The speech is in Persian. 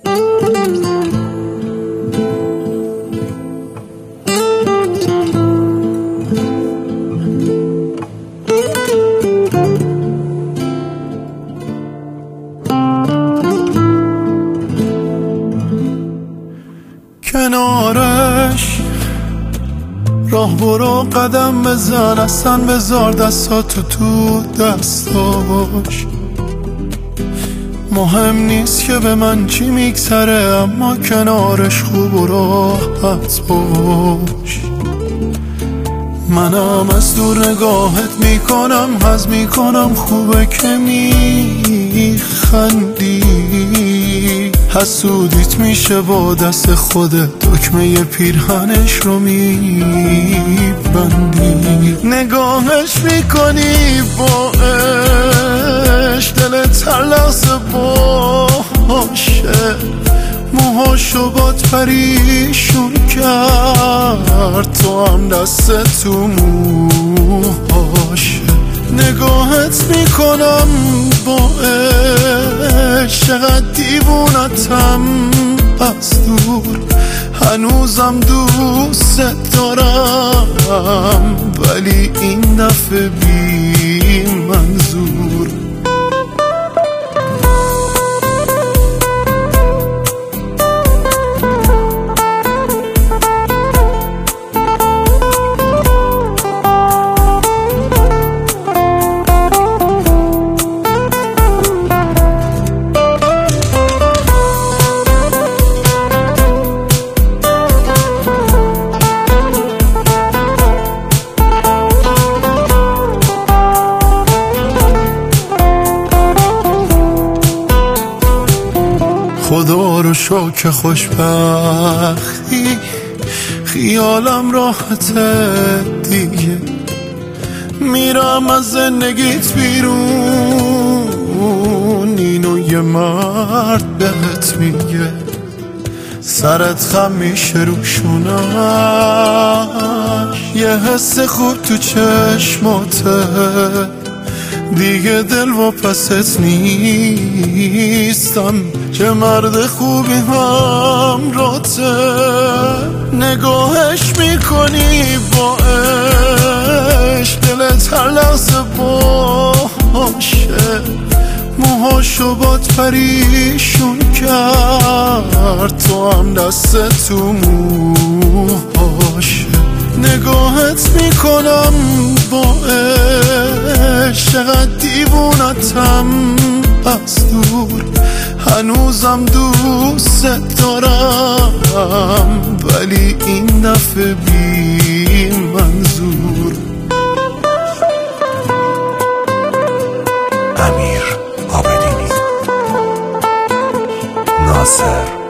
کنارش راه برو، قدم بزن، اصلا بذار دستاتو تو دستاش. مهم نیست که به من چی میگذره، اما کنارش خوب و راحت باش. منم از دور نگاهت میکنم، حظ میکنم خوبه که میخندی. حسودیت میشه با دست خودت، دکمه پیرهنش رو میبندی. نگاهش میکنی با عشق، دلت هر لحظه باشه. موهاشو باد پریشون کرد، تو هم دست تو موهاشه. نگاهت میکنم با عشق، چقدر دیوونتم از دور. هنوزم دوست دارم، ولی این دفعه بی منظور. خدا رو شکر خوشبختی، خیالم راحته دیگه. میرم از زندگیت بیرون، اینو یه مرد بهت میگه. سرت خم میشه روشونش، یه حس خوب تو چشماته. دیگه دل و پست نیستم، چه مرد خوبی همراته. نگاهش میکنی با عشق، دلت هر لحظه باشه. موهاشو باد پریشون کرد، تو هم دست تو موهاشه. نگاهت میکنم با عشق، چقدر دیوونتم از دور. هنوزم دوست دارم، ولی این دفعه بی منظور. امیر عابدینی، ناصر